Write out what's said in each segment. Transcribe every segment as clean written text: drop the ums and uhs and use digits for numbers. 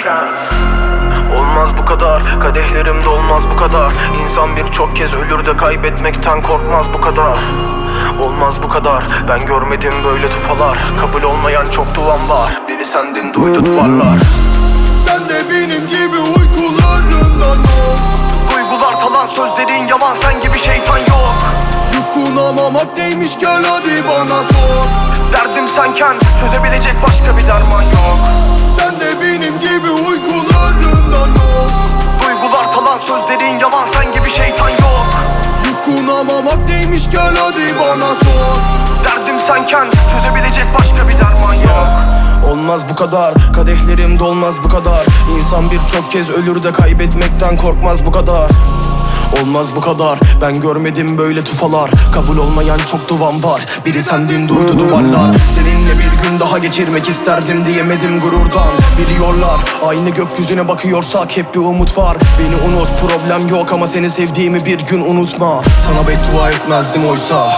senken. Olmaz bu kadar, kadehlerimde olmaz bu kadar. İnsan birçok kez ölür de kaybetmekten korkmaz bu kadar. Olmaz bu kadar, ben görmedim böyle tufalar. Kabul olmayan çok duvam var, biri sendin duydu duvarlar. Sen de benim gibi uykularından ol. Duygular talan, sözlerin yalan, sen gibi şeytan yok. Yutkunamamak neymiş gel hadi bana sor. Derdim senken, çözebilecek başka bir derman yok. Sen de benim gibi uykularından ol. Duygular talan, sözlerin yalan, sen gibi şeytan yok. Yutkunamamak neymiş gel hadi bana sor. Derdim senken, çözebilecek başka bir derman yok. Olmaz bu kadar, kadehlerim dolmaz bu kadar. İnsan birçok kez ölür de kaybetmekten korkmaz bu kadar. Olmaz bu kadar, ben görmedim böyle tufalar. Kabul olmayan çok duvam var, biri sendin duydu duvarlar. Seninle bir gün daha geçirmek isterdim diyemedim gururdan. Biliyorlar, aynı gökyüzüne bakıyorsak hep bir umut var. Beni unut, problem yok ama seni sevdiğimi bir gün unutma. Sana beddua etmezdim oysa.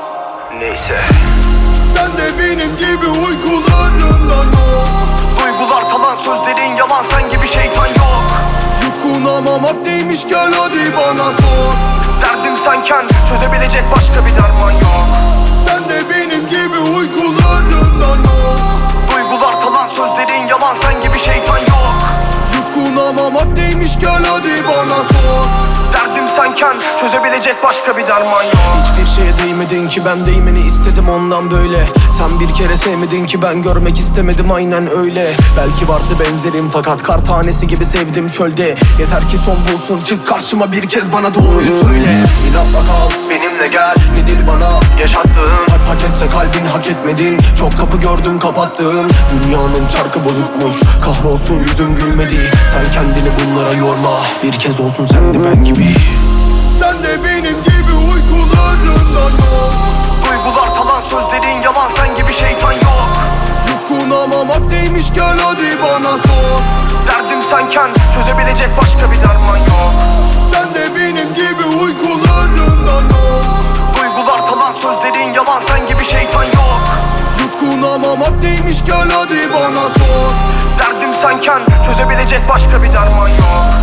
Neyse. Sen de benim gibi uykularından ol. Duygular talan, sözlerin yalan, sen gibi şeytan yok. Yutkunamamak neymiş gel hadi bana sor. Derdim senken, çözebilecek başka bir derman yok. Sen de benim gibi uykularından ol. Duygular talan, sözlerin yalan, sen gibi şeytan yok. Yutkunamamak neymiş gel hadi bana sor. Derdim senken, çözebilecek başka bir derman yok. Hiçbir şeye değmedin ki ben değmeni istedim ondan böyle. Sen bir kere sevmedin ki ben görmek istemedim aynen öyle. Belki vardı benzerim fakat kar tanesi gibi sevdim çölde. Yeter ki son bulsun, çık karşıma bir kez bana doğruyu söyle. İnatla kal, Benimle gel, nedir bana yaşattığın. hak etse kalbin hak etmedin. Çok kapı gördüm kapattığım. Dünyanın çarkı bozukmuş, kahrolsun yüzüm gülmedi. Sen kendini bunlara yorma, bir kez olsun sen de ben gibi. Sen de benim gibi uykularından ol. Duygular talan, sözlerin yalan, sen gibi şeytan yok. Yutkunamamak neymiş gel hadi bana sor. Derdim senken, çözebilecek başka bir derman yok. Sen de benim gibi uykularından ol. Duygular talan, sözlerin yalan, sen gibi şeytan yok. Yutkunamamak neymiş gel hadi bana sor. Derdim senken, çözebilecek başka bir derman yok.